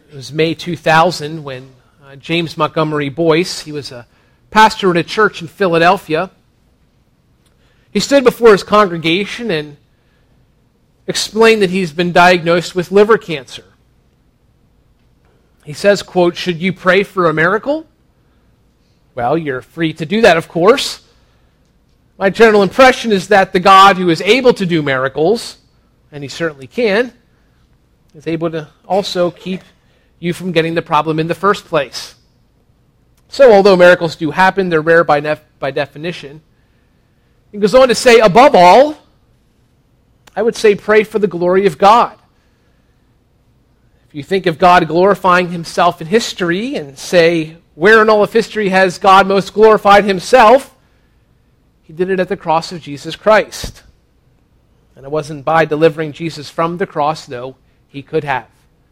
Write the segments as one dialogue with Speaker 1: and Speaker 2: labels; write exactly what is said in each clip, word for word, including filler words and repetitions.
Speaker 1: It was May two thousand when uh, James Montgomery Boyce, he was a pastor in a church in Philadelphia. He stood before his congregation and explained that he's been diagnosed with liver cancer. He says, quote, "Should you pray for a miracle? Well, you're free to do that, of course. My general impression is that the God who is able to do miracles, and he certainly can, is able to also keep you from getting the problem in the first place. So although miracles do happen, they're rare by, nef- by definition." He goes on to say, above all, I would say pray for the glory of God. If you think of God glorifying himself in history and say, where in all of history has God most glorified himself? He did it at the cross of Jesus Christ. And it wasn't by delivering Jesus from the cross, though he could have.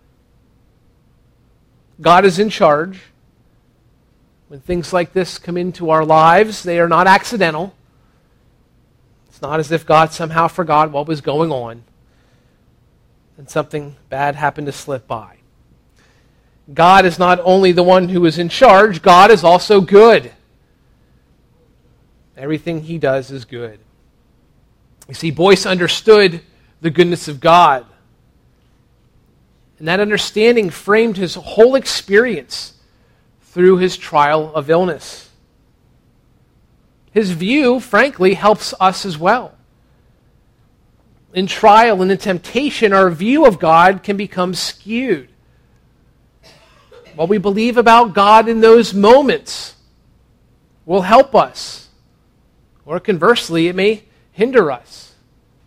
Speaker 1: God is in charge. When things like this come into our lives, they are not accidental. It's not as if God somehow forgot what was going on and something bad happened to slip by. God is not only the one who is in charge, God is also good. Everything he does is good. You see, Boyce understood the goodness of God. And that understanding framed his whole experience through his trial of illness. His view, frankly, helps us as well. In trial and in temptation, our view of God can become skewed. What we believe about God in those moments will help us. Or conversely, it may hinder us.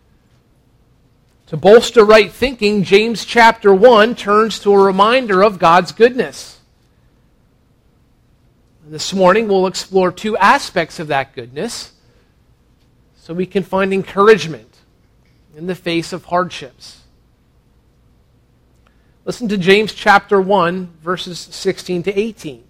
Speaker 1: To bolster right thinking, James chapter one turns to a reminder of God's goodness. And this morning we'll explore two aspects of that goodness so we can find encouragement in the face of hardships. Listen to James chapter one, verses sixteen to eighteen.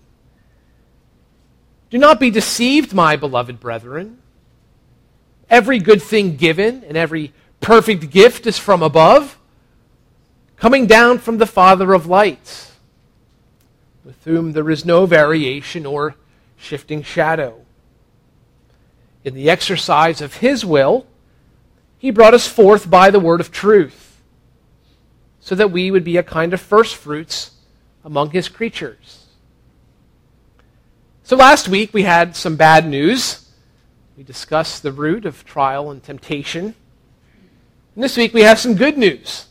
Speaker 1: "Do not be deceived, my beloved brethren. Every good thing given and every perfect gift is from above, coming down from the Father of lights, with whom there is no variation or shifting shadow. In the exercise of his will, he brought us forth by the word of truth, so that we would be a kind of first fruits among his creatures." So last week we had some bad news. We discussed the root of trial and temptation. And this week we have some good news.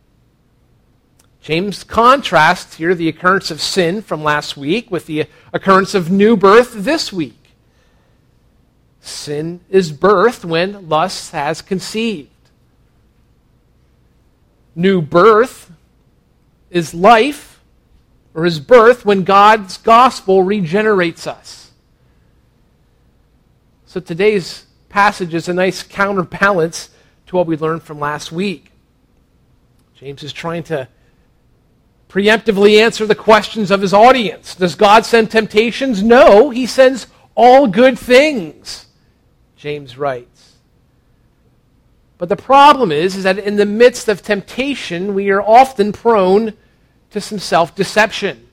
Speaker 1: James contrasts here the occurrence of sin from last week with the occurrence of new birth this week. Sin is birthed when lust has conceived. New birth is life, or is birth when God's gospel regenerates us. So today's passage is a nice counterbalance to what we learned from last week. James is trying to preemptively answer the questions of his audience. Does God send temptations? No, he sends all good things, James writes. But the problem is, is that in the midst of temptation, we are often prone to some self-deception.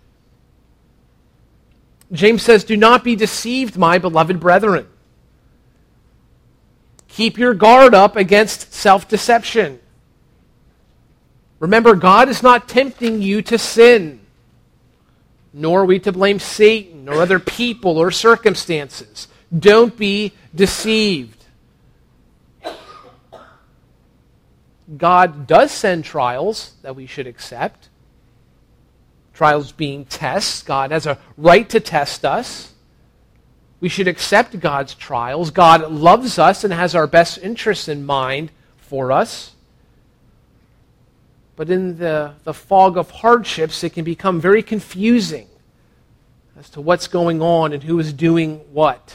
Speaker 1: James says, "Do not be deceived, my beloved brethren." Keep your guard up against self-deception. Remember, God is not tempting you to sin, nor are we to blame Satan or other people or circumstances. Don't be deceived. God does send trials that we should accept. Trials being tests. God has a right to test us. We should accept God's trials. God loves us and has our best interests in mind for us. But in the, the fog of hardships, it can become very confusing as to what's going on and who is doing what.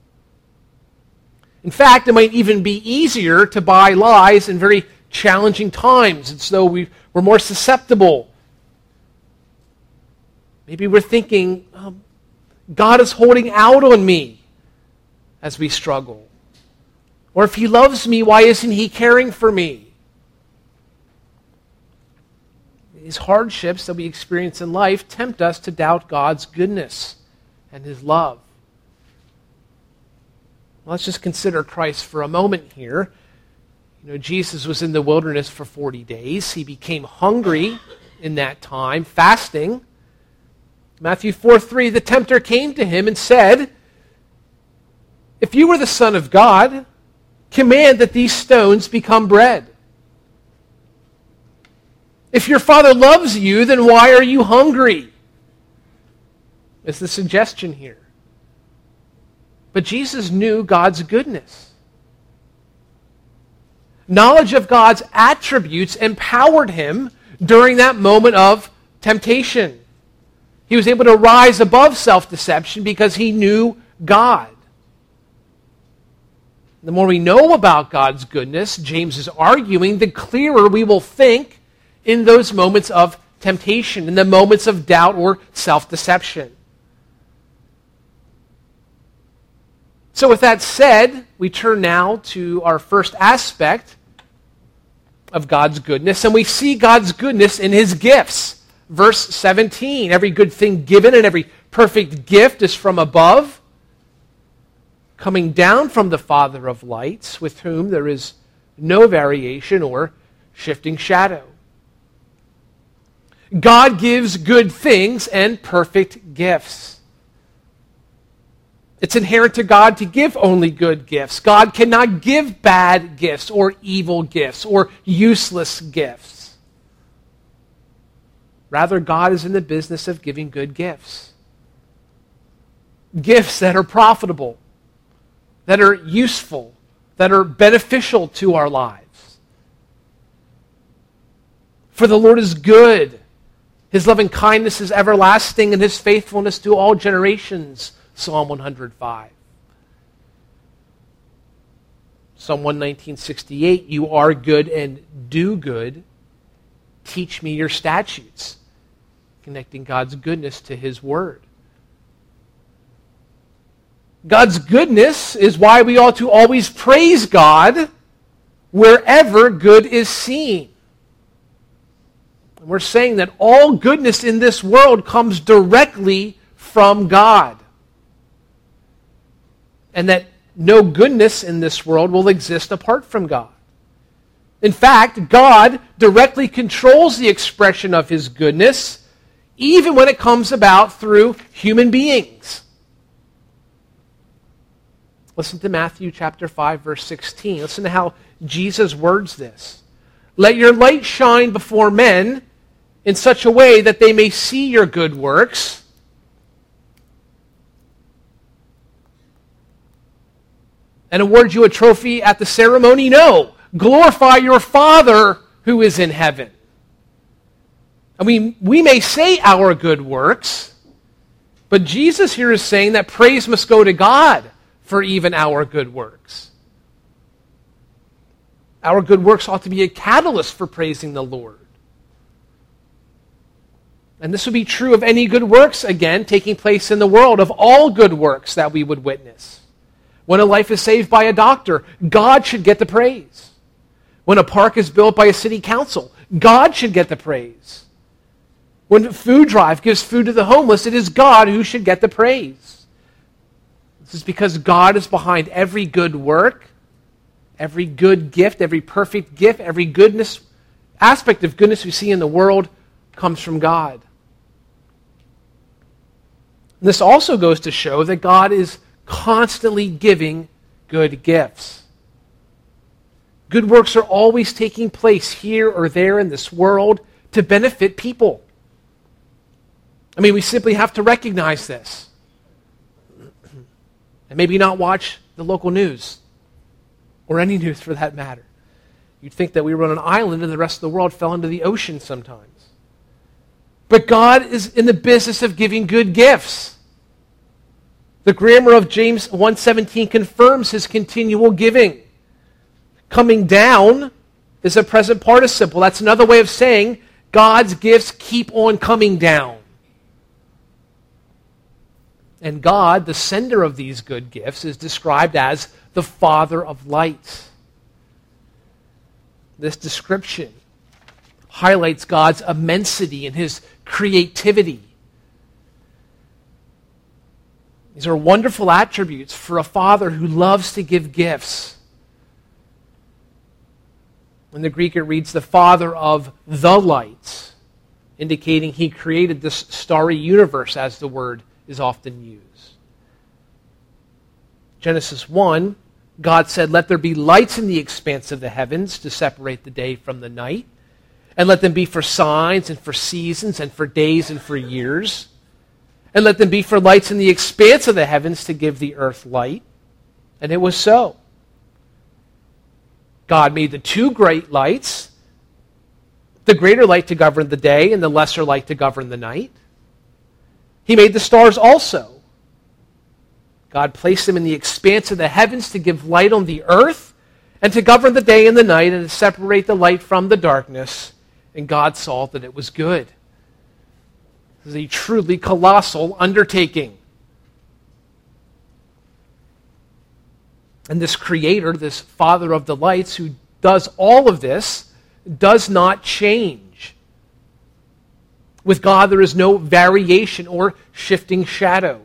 Speaker 1: In fact, it might even be easier to buy lies in very challenging times. It's though we, we're more susceptible. Maybe we're thinking, um, God is holding out on me as we struggle. Or if he loves me, why isn't he caring for me? These hardships that we experience in life tempt us to doubt God's goodness and his love. Let's just consider Christ for a moment here. You know, Jesus was in the wilderness for forty days. He became hungry in that time, fasting. Matthew four three, the tempter came to him and said, "If you were the Son of God, command that these stones become bread. If your Father loves you, then why are you hungry?" Is the suggestion here. But Jesus knew God's goodness. Knowledge of God's attributes empowered him during that moment of temptation. He was able to rise above self-deception because he knew God. The more we know about God's goodness, James is arguing, the clearer we will think in those moments of temptation, in the moments of doubt or self-deception. So with that said, we turn now to our first aspect of God's goodness, and we see God's goodness in his gifts. Verse seventeen, every good thing given and every perfect gift is from above, coming down from the Father of lights, with whom there is no variation or shifting shadow. God gives good things and perfect gifts. It's inherent to God to give only good gifts. God cannot give bad gifts or evil gifts or useless gifts. Rather, God is in the business of giving good gifts. Gifts that are profitable, that are useful, that are beneficial to our lives. For the Lord is good. His loving kindness is everlasting, and his faithfulness to all generations. Psalm one hundred five. Psalm one nineteen sixty-eight, you are good and do good. Teach me your statutes. Connecting God's goodness to his word. God's goodness is why we ought to always praise God wherever good is seen. And we're saying that all goodness in this world comes directly from God. And that no goodness in this world will exist apart from God. In fact, God directly controls the expression of his goodness, even when it comes about through human beings. Listen to Matthew chapter five, verse sixteen. Listen to how Jesus words this. Let your light shine before men in such a way that they may see your good works and award you a trophy at the ceremony? No. Glorify your Father who is in heaven. I mean, we may say our good works, but Jesus here is saying that praise must go to God for even our good works. Our good works ought to be a catalyst for praising the Lord. And this would be true of any good works, again, taking place in the world, of all good works that we would witness. When a life is saved by a doctor, God should get the praise. When a park is built by a city council, God should get the praise. When Food Drive gives food to the homeless, it is God who should get the praise. This is because God is behind every good work, every good gift, every perfect gift, every goodness, aspect of goodness we see in the world comes from God. And this also goes to show that God is constantly giving good gifts. Good works are always taking place here or there in this world to benefit people. I mean, we simply have to recognize this. And maybe not watch the local news, or any news for that matter. You'd think that we were on an island and the rest of the world fell into the ocean sometimes. But God is in the business of giving good gifts. The grammar of James one seventeen confirms his continual giving. Coming down is a present participle. That's another way of saying God's gifts keep on coming down. And God, the sender of these good gifts, is described as the Father of lights. This description highlights God's immensity and his creativity. These are wonderful attributes for a father who loves to give gifts. In the Greek, it reads, the father of the lights, indicating he created this starry universe, as the word is often used. Genesis one, God said, let there be lights in the expanse of the heavens to separate the day from the night, and let them be for signs and for seasons and for days and for years, and let them be for lights in the expanse of the heavens to give the earth light. And it was so. God made the two great lights, the greater light to govern the day and the lesser light to govern the night. He made the stars also. God placed them in the expanse of the heavens to give light on the earth and to govern the day and the night and to separate the light from the darkness. And God saw that it was good. This is a truly colossal undertaking. And this creator, this father of the lights who does all of this, does not change. With God, there is no variation or shifting shadow.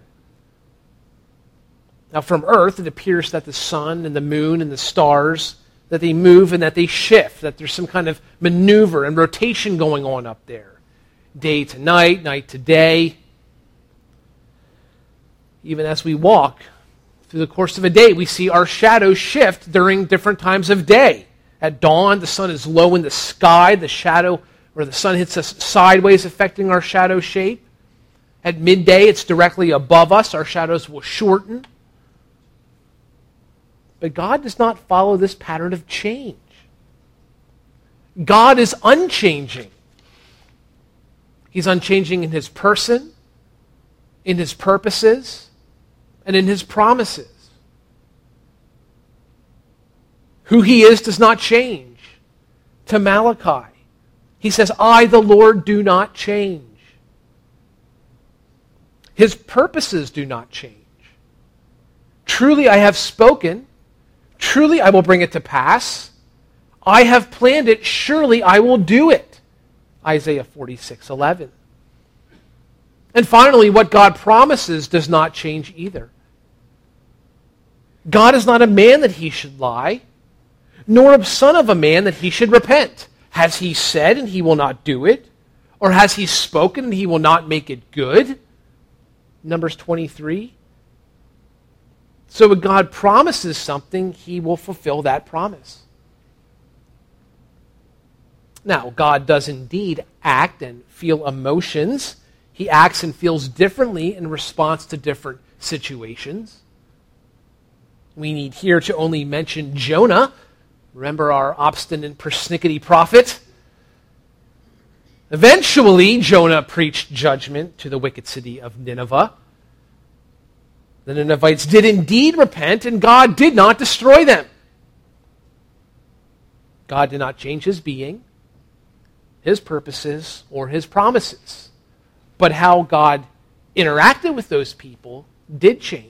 Speaker 1: Now, from earth, it appears that the sun and the moon and the stars, that they move and that they shift, that there's some kind of maneuver and rotation going on up there. Day to night, night to day. Even as we walk through the course of a day, we see our shadows shift during different times of day. At dawn, the sun is low in the sky, the shadow, or the sun hits us sideways, affecting our shadow shape. At midday, it's directly above us, our shadows will shorten. But God does not follow this pattern of change. God is unchanging. He's unchanging in his person, in his purposes, and in his promises. Who he is does not change. To Malachi, he says, I, the Lord, do not change. His purposes do not change. Truly I have spoken. Truly I will bring it to pass. I have planned it. Surely I will do it. Isaiah forty-six eleven. And finally, what God promises does not change either. God is not a man that he should lie, nor a son of a man that he should repent. Has he said and he will not do it? Or has he spoken and he will not make it good? Numbers twenty-three. So when God promises something, he will fulfill that promise. Now, God does indeed act and feel emotions. He acts and feels differently in response to different situations. We need here to only mention Jonah. Remember our obstinate, persnickety prophet? Eventually, Jonah preached judgment to the wicked city of Nineveh. The Ninevites did indeed repent, and God did not destroy them. God did not change his being, his purposes, or his promises. But how God interacted with those people did change.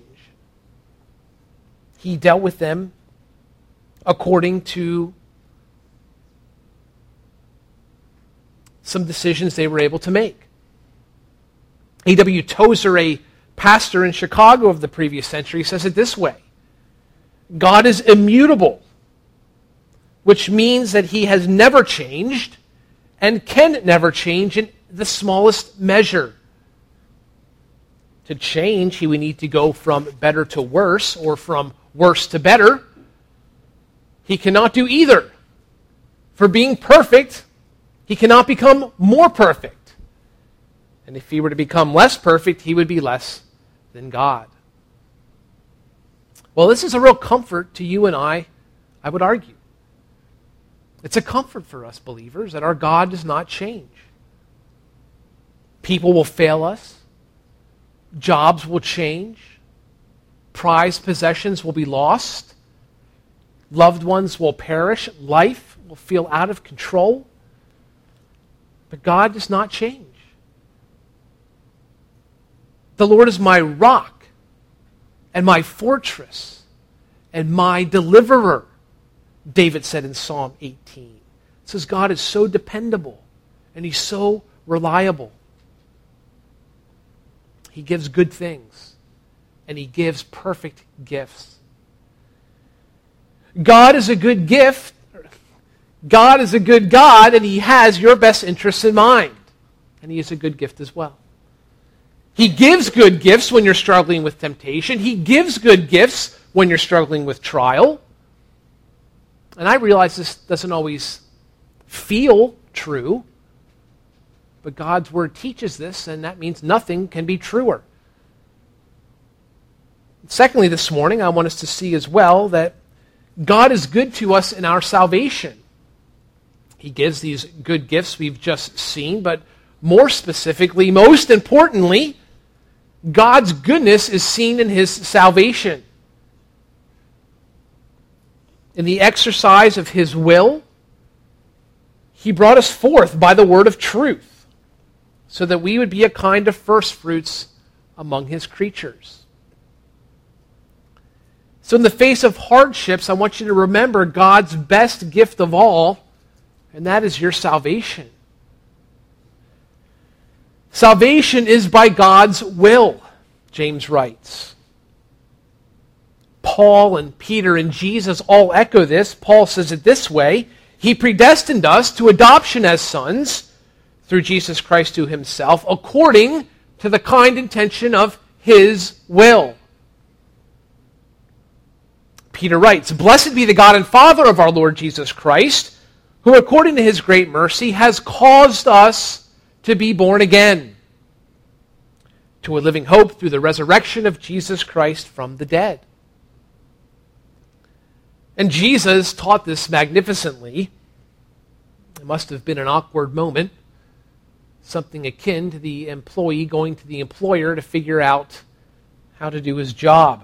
Speaker 1: He dealt with them according to some decisions they were able to make. A W Tozer, a pastor in Chicago of the previous century, says it this way: God is immutable, which means that he has never changed and can never change in the smallest measure. To change, he would need to go from better to worse or from worse to better. He cannot do either. For being perfect, he cannot become more perfect. And if he were to become less perfect, he would be less than God. Well, this is a real comfort to you and I, I would argue. It's a comfort for us believers that our God does not change. People will fail us. Jobs will change. Prized possessions will be lost. Loved ones will perish. Life will feel out of control. But God does not change. The Lord is my rock and my fortress and my deliverer, David said in Psalm eighteen. It says God is so dependable. and he's so reliable. He gives good things, and he gives perfect gifts. God is a good gift. God is a good God, and he has your best interests in mind. And he is a good gift as well. He gives good gifts when you're struggling with temptation. He gives good gifts when you're struggling with trial. And I realize this doesn't always feel true, but God's word teaches this, and that means nothing can be truer. Secondly, this morning, I want us to see as well that God is good to us in our salvation. He gives these good gifts we've just seen, but more specifically, most importantly, God's goodness is seen in his salvation. In the exercise of his will, he brought us forth by the word of truth, so that we would be a kind of first fruits among his creatures. So in the face of hardships, I want you to remember God's best gift of all, and that is your salvation. Salvation is by God's will, James writes. Paul and Peter and Jesus all echo this. Paul says it this way: he predestined us to adoption as sons through Jesus Christ to himself, according to the kind intention of his will. Peter writes, "Blessed be the God and Father of our Lord Jesus Christ, who according to his great mercy has caused us to be born again to a living hope through the resurrection of Jesus Christ from the dead." And Jesus taught this magnificently. It must have been an awkward moment, something akin to the employee going to the employer to figure out how to do his job.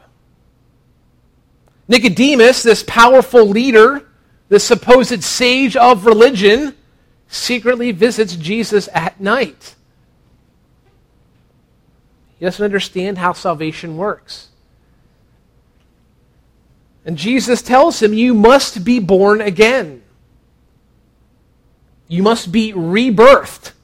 Speaker 1: Nicodemus, this powerful leader, this supposed sage of religion, secretly visits Jesus at night. He doesn't understand how salvation works. And Jesus tells him, you must be born again. You must be rebirthed.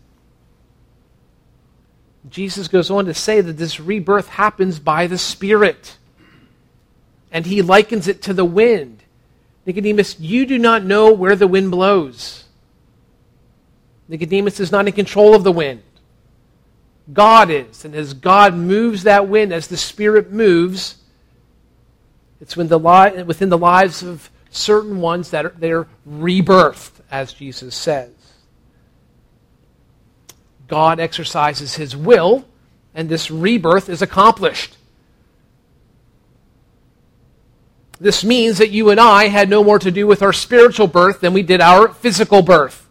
Speaker 1: Jesus goes on to say that this rebirth happens by the Spirit. And he likens it to the wind. Nicodemus, you do not know where the wind blows. Nicodemus is not in control of the wind. God is. And as God moves that wind, as the Spirit moves, it's when the li- within the lives of certain ones that are, they're rebirthed, as Jesus says. God exercises his will, and this rebirth is accomplished. This means that you and I had no more to do with our spiritual birth than we did our physical birth.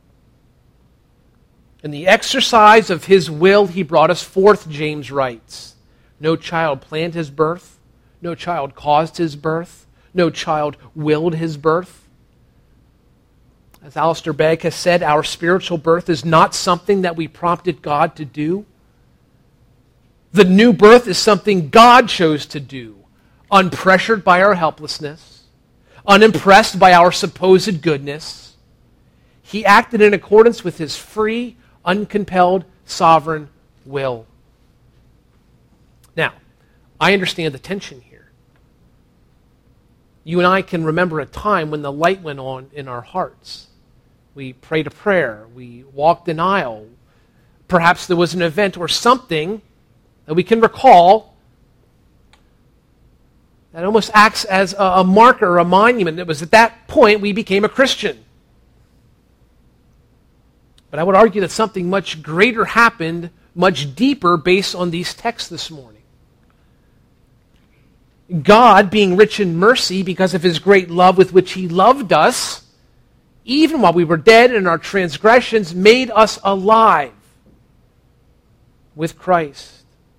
Speaker 1: In the exercise of his will, he brought us forth, James writes. No child planned his birth. No child caused his birth. No child willed his birth. As Alistair Begg has said, our spiritual birth is not something that we prompted God to do. The new birth is something God chose to do, unpressured by our helplessness, unimpressed by our supposed goodness. He acted in accordance with his free, uncompelled, sovereign will. Now, I understand the tension here. You and I can remember a time when the light went on in our hearts. We prayed a prayer. We walked an aisle. Perhaps there was an event or something that we can recall that almost acts as a, a marker or a monument. It was at that point we became a Christian. But I would argue that something much greater happened, much deeper, based on these texts this morning. God, being rich in mercy because of his great love with which he loved us, even while we were dead in our transgressions, made us alive with Christ.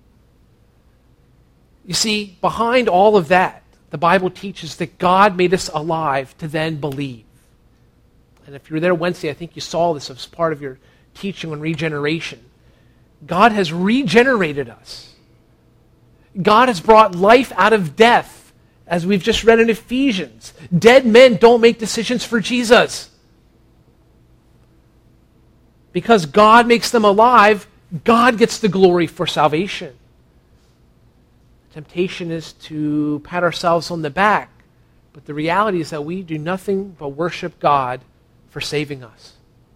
Speaker 1: You see, behind all of that, the Bible teaches that God made us alive to then believe. And if you were there Wednesday, I think you saw this as part of your teaching on regeneration. God has regenerated us. God has brought life out of death, as we've just read in Ephesians. Dead men don't make decisions for Jesus. Because God makes them alive, God gets the glory for salvation. Temptation is to pat ourselves on the back, but the reality is that we do nothing but worship God for saving us.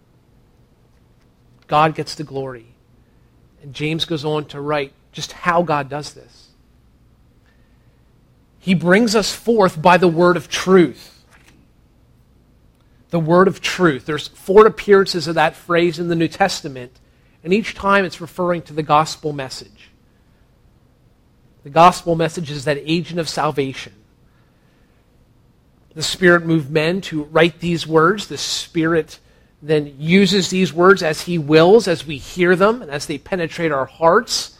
Speaker 1: God gets the glory. And James goes on to write just how God does this. He brings us forth by the word of truth. The word of truth. There's four appearances of that phrase in the New Testament, and each time it's referring to the gospel message. The gospel message is that agent of salvation. The Spirit moved men to write these words. The Spirit then uses these words as He wills, as we hear them, and as they penetrate our hearts.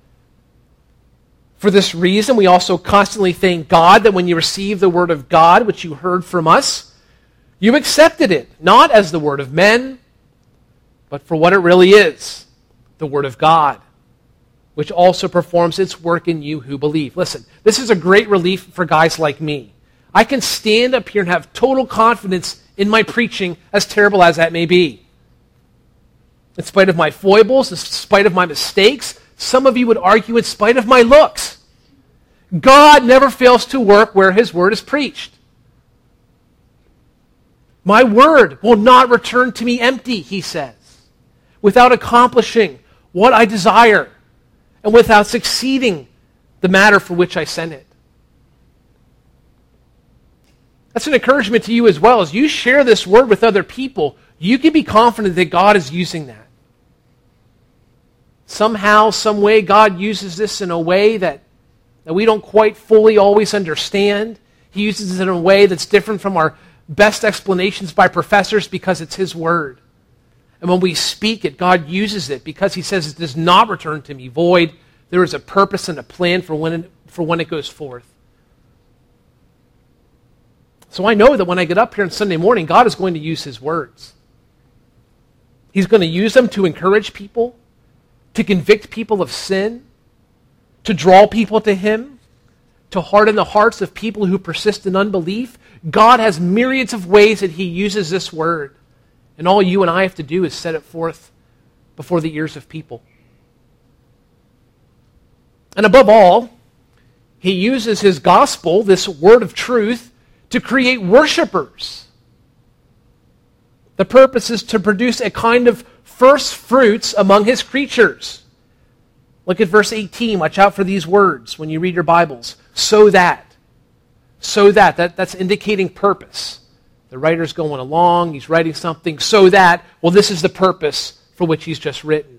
Speaker 1: For this reason, we also constantly thank God that when you receive the word of God, which you heard from us, you accepted it, not as the word of men, but for what it really is, the word of God, which also performs its work in you who believe. Listen, this is a great relief for guys like me. I can stand up here and have total confidence in my preaching, as terrible as that may be. In spite of my foibles, in spite of my mistakes, some of you would argue in spite of my looks. God never fails to work where His word is preached. My word will not return to me empty, He says, without accomplishing what I desire and without succeeding the matter for which I sent it. That's an encouragement to you as well. As you share this word with other people, you can be confident that God is using that. Somehow, some way, God uses this in a way that, that we don't quite fully always understand. He uses it in a way that's different from our best explanations by professors because it's His word. And when we speak it, God uses it because He says it does not return to me void. There is a purpose and a plan for when it, for when it goes forth. So I know that when I get up here on Sunday morning, God is going to use His words. He's going to use them to encourage people, to convict people of sin, to draw people to Him, to harden the hearts of people who persist in unbelief. God has myriads of ways that He uses this word. And all you and I have to do is set it forth before the ears of people. And above all, He uses His gospel, this word of truth, to create worshipers. The purpose is to produce a kind of first fruits among His creatures. Look at verse eighteen. Watch out for these words when you read your Bibles. So that. So that. that that's indicating purpose. The writer's going along. He's writing something. So that. Well, this is the purpose for which he's just written.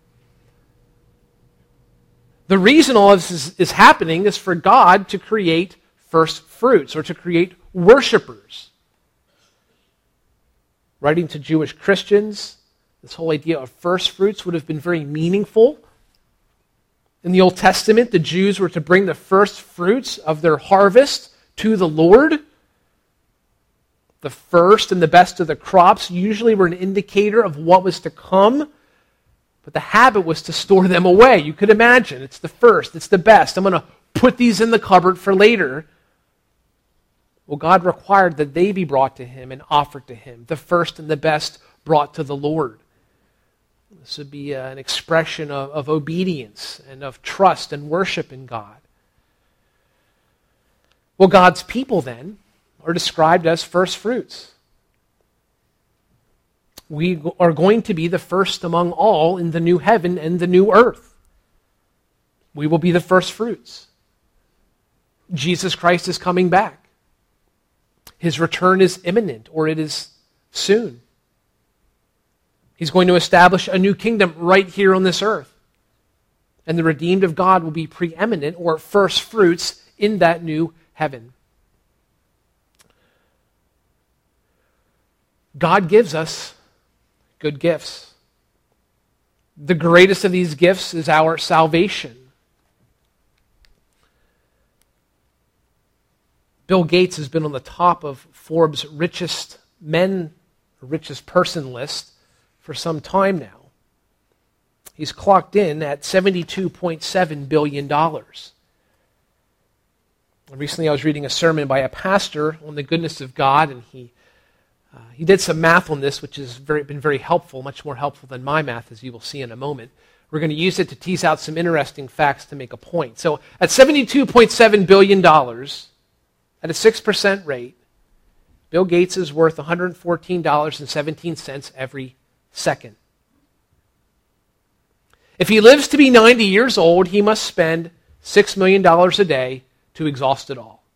Speaker 1: The reason all of this is, is happening is for God to create first fruits, or to create worshipers. Writing to Jewish Christians, this whole idea of first fruits would have been very meaningful. In the Old Testament, the Jews were to bring the first fruits of their harvest to the Lord. The first and the best of the crops usually were an indicator of what was to come, but the habit was to store them away. You could imagine, it's the first, it's the best. I'm going to put these in the cupboard for later. Well, God required that they be brought to Him and offered to Him, the first and the best brought to the Lord. This would be an expression of, of obedience and of trust and worship in God. Well, God's people then are described as first fruits. We are going to be the first among all in the new heaven and the new earth. We will be the first fruits. Jesus Christ is coming back. His return is imminent, or it is soon. He's going to establish a new kingdom right here on this earth. And the redeemed of God will be preeminent, or first fruits, in that new heaven. God gives us good gifts. The greatest of these gifts is our salvation. Bill Gates has been on the top of Forbes' richest men, richest person list for some time now. He's clocked in at seventy-two point seven billion dollars. Recently I was reading a sermon by a pastor on the goodness of God, and he Uh, he did some math on this, which has very, been very helpful, much more helpful than my math, as you will see in a moment. We're going to use it to tease out some interesting facts to make a point. So at seventy-two point seven billion dollars, at a six percent rate, Bill Gates is worth one hundred fourteen dollars and seventeen cents every second. If he lives to be ninety years old, he must spend six million dollars a day to exhaust it all.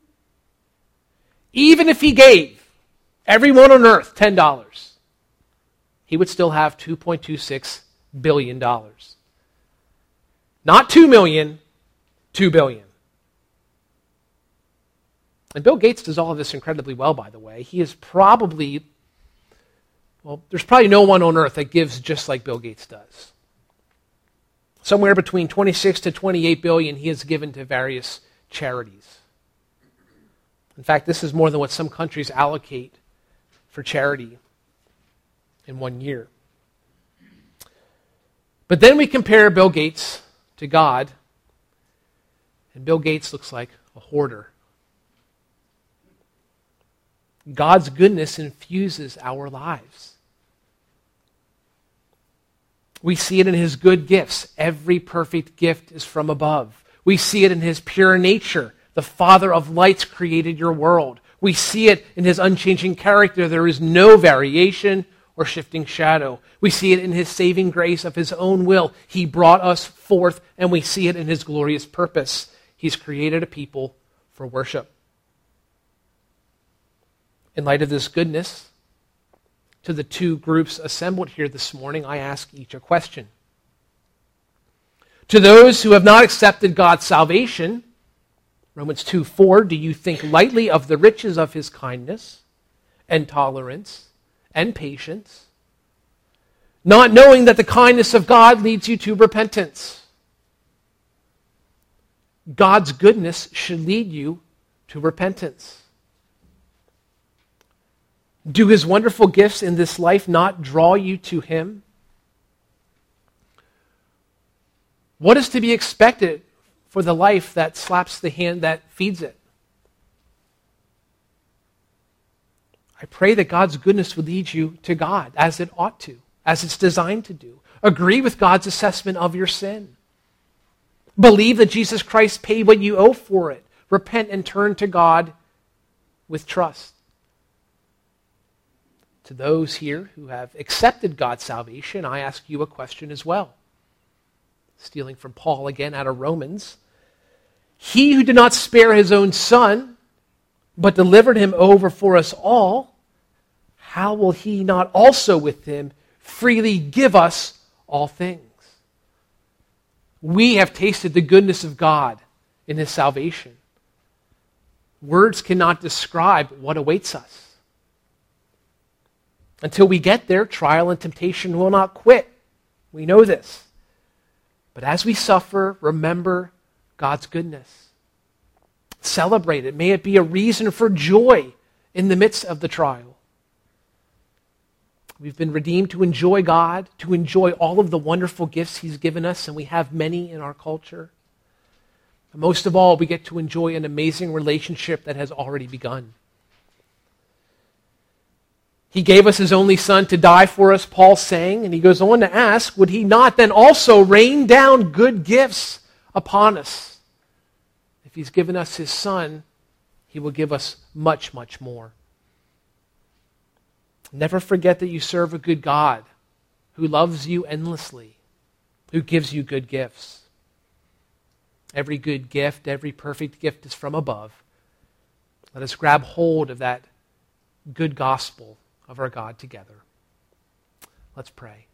Speaker 1: Even if he gave everyone on earth ten dollars, he would still have two point two six billion dollars. Not two million dollars, two billion dollars. And Bill Gates does all of this incredibly well, by the way. He is probably, well, there's probably no one on earth that gives just like Bill Gates does. Somewhere between twenty-six to twenty-eight billion he has given to various charities. In fact, this is more than what some countries allocate for charity in one year. But then we compare Bill Gates to God, and Bill Gates looks like a hoarder. God's goodness infuses our lives. We see it in his good gifts. Every perfect gift is from above. We see it in his pure nature. The Father of lights created your world. We see it in his unchanging character. There is no variation or shifting shadow. We see it in his saving grace of his own will. He brought us forth, and we see it in his glorious purpose. He's created a people for worship. In light of this goodness, to the two groups assembled here this morning, I ask each a question. To those who have not accepted God's salvation, Romans two four, do you think lightly of the riches of his kindness and tolerance and patience, not knowing that the kindness of God leads you to repentance? God's goodness should lead you to repentance. Do his wonderful gifts in this life not draw you to him? What is to be expected for the life that slaps the hand that feeds it? I pray that God's goodness would lead you to God as it ought to, as it's designed to do. Agree with God's assessment of your sin. Believe that Jesus Christ paid what you owe for it. Repent and turn to God with trust. To those here who have accepted God's salvation, I ask you a question as well. Stealing from Paul again out of Romans. He who did not spare his own son, but delivered him over for us all, how will he not also with him freely give us all things? We have tasted the goodness of God in his salvation. Words cannot describe what awaits us. Until we get there, trial and temptation will not quit. We know this. But as we suffer, remember God's goodness. Celebrate it. May it be a reason for joy in the midst of the trial. We've been redeemed to enjoy God, to enjoy all of the wonderful gifts he's given us, and we have many in our culture. But most of all, we get to enjoy an amazing relationship that has already begun. He gave us his only son to die for us, Paul's saying, and he goes on to ask, would he not then also rain down good gifts upon us? If he's given us his son, he will give us much, much more. Never forget that you serve a good God who loves you endlessly, who gives you good gifts. Every good gift, every perfect gift is from above. Let us grab hold of that good gospel of our God together. Let's pray.